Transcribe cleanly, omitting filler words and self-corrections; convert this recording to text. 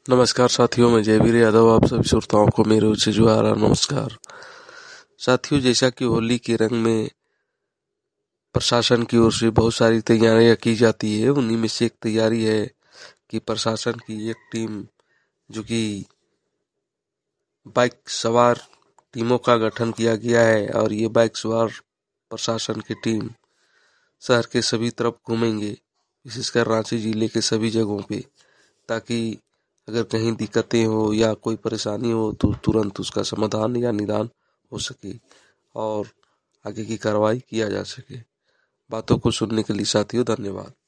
नमस्कार साथियों, मैं जयवीर यादव आप सभी श्रोताओं को मेरे ओर से जुआरा नमस्कार। साथियों, जैसा कि होली के रंग में प्रशासन की ओर से बहुत सारी तैयारियां की जाती है, उन्हीं में से एक तैयारी है कि प्रशासन की एक टीम जो कि बाइक सवार टीमों का गठन किया गया है और ये बाइक सवार प्रशासन की टीम शहर के सभी तरफ घूमेंगे, विशेषकर रांची जिले के सभी जगहों पे, ताकि अगर कहीं दिक्कतें हो या कोई परेशानी हो तो तुरंत उसका समाधान या निदान हो सके और आगे की कार्रवाई किया जा सके। बातों को सुनने के लिए साथियों धन्यवाद।